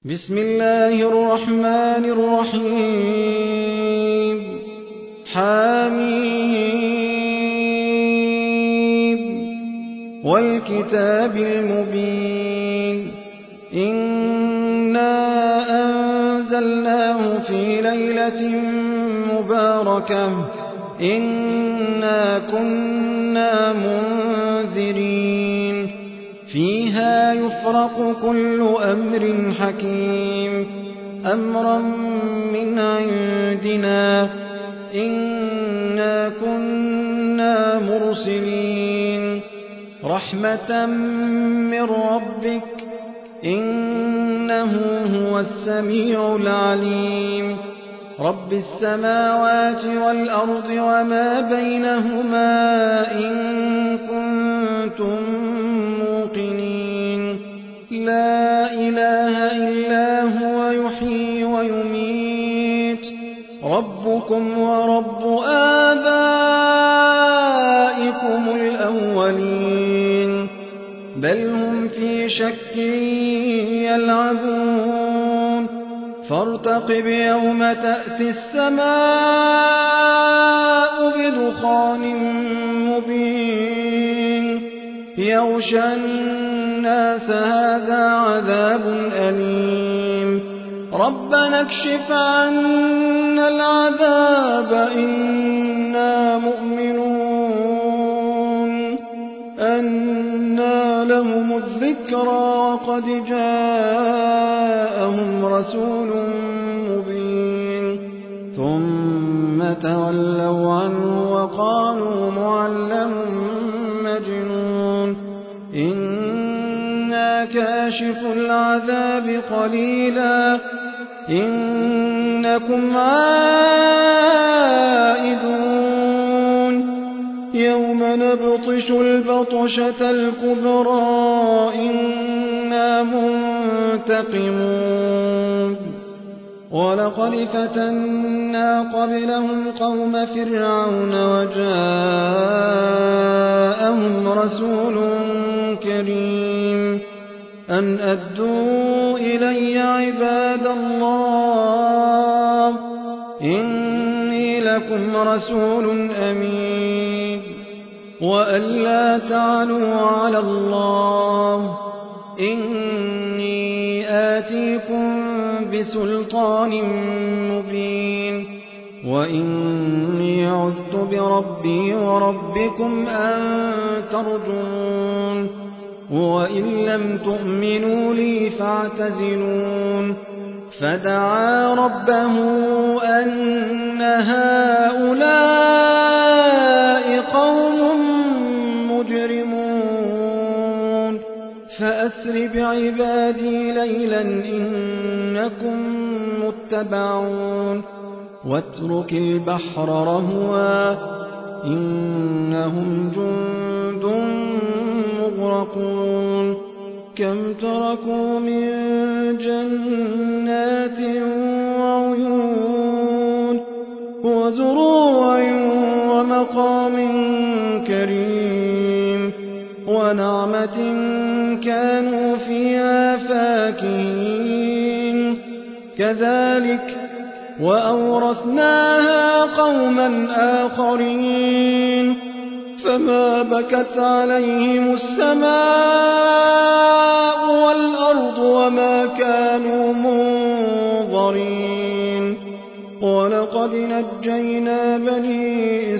بسم الله الرحمن الرحيم حميم والكتاب المبين إنا أنزلناه في ليلة مباركة إنا كنا منذرين فيها يفرق كل أمر حكيم أمرا من عندنا إنا كنا مرسلين رحمة من ربك إنه هو السميع العليم رب السماوات والأرض وما بينهما إن كنتم موقنين لا إله إلا هو يحيي ويميت ربكم ورب آبائكم الأولين بل هم في شك يلعبون فارتقب يوم تأتي السماء بدخان مبين يغشى الناس هذا عذاب أليم ربنا اكشف عنا العذاب إنا مؤمنون أنى لهم الذكرى وقد جاءهم رسول مبين ثم تولوا عنه وقالوا معلم مجنون إنا كاشف العذاب قليلا إنكم عائدون يوم نبطش البطشة الكبرى إنا منتقمون ولقد فتنا قبلهم قوم فرعون وجاءهم رسول كريم أن أدوا إلي عباد الله إني لكم رسول أمين وأن لا تعلوا على الله إني آتيكم بسلطان مبين وإني عذت بربي وربكم أن ترجمون وإن لم تؤمنوا لي فاعتزلون فدعا ربه أن هؤلاء قوم مجرمون فأسر بعبادي ليلا إنكم متبعون واترك البحر رهوا إنهم جند مغرقون كم تركوا من جنات وعيون وزروع ومقام كريم ونعمة كانوا فيها فاكهين كذلك وأورثناها قوما آخرين فما بكت عليهم السماء والأرض وما كانوا منظرين ولقد نجينا بني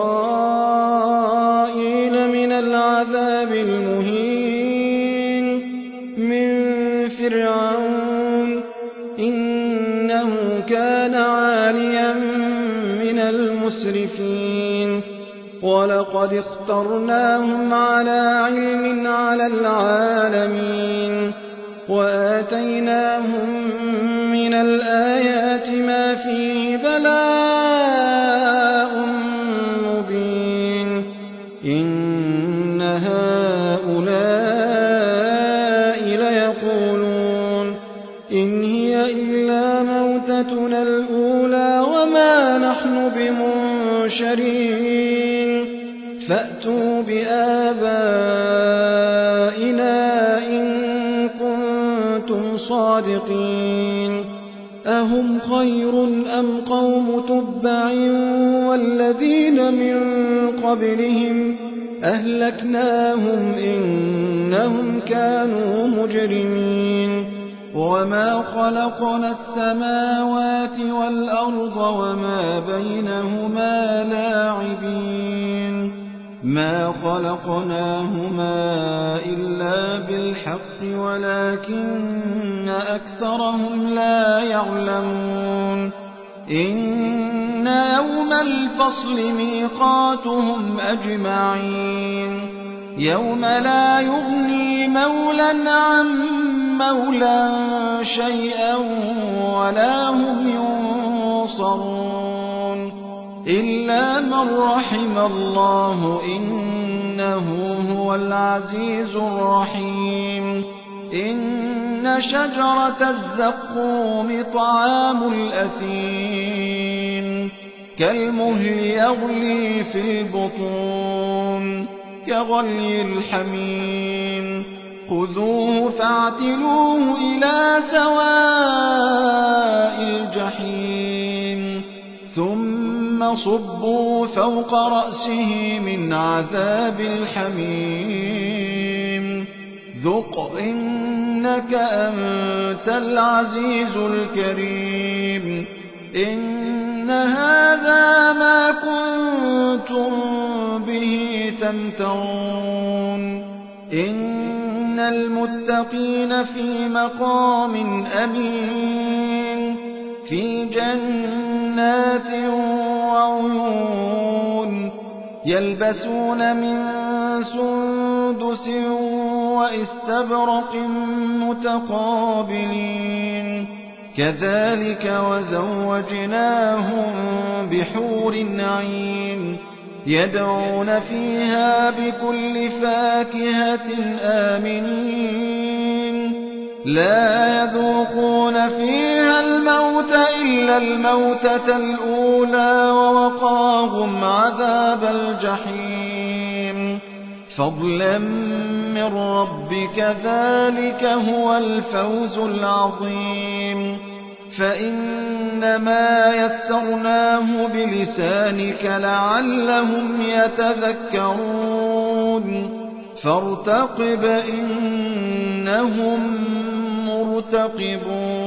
إسرائيل من العذاب المهين من فرعون إنه كان عاليا من المسرفين ولقد اخترناهم على علم على العالمين وآتيناهم من الآيات ما فيه بلاء مبين إن هؤلاء ليقولون إن هي إلا موتتنا الأولى وما نحن بمنشرين فأتوا بآبائنا إن كنتم صادقين أهم خير أم قوم تبع والذين من قبلهم أهلكناهم إنهم كانوا مجرمين وما خلقنا السماوات والأرض وما بينهما لاعبين ما خلقناهما إلا بالحق ولكن أكثرهم لا يعلمون إن يوم الفصل ميقاتهم أجمعين يوم لا يغني مولى عن مولى شيئا ولا هم ينصرون إلا من رحم الله إنه هو العزيز الرحيم إن شجرة الزقوم طعام الأثيم كالمهل يغلي في البطون كغلي الحميم خذوه فاعتلوه إلى سواء الجحيم ثم صبوا فوق رأسه من عذاب الحميم ذق إنك أنت العزيز الكريم إن هذا ما كنتم به تمترون إن المتقين في مقام أمين في جنات وعيون يلبسون من سندس وإستبرق متقابلين كذلك وزوجناهم بحور عين يدعون فيها بكل فاكهة آمنين لا يذوقون فيها الموت إلا الموتة الأولى ووقاهم عذاب الجحيم فضلا من ربك ذلك هو الفوز العظيم فإنما يسرناه بلسانك لعلهم يتذكرون فارتقب إنهم مرتقبون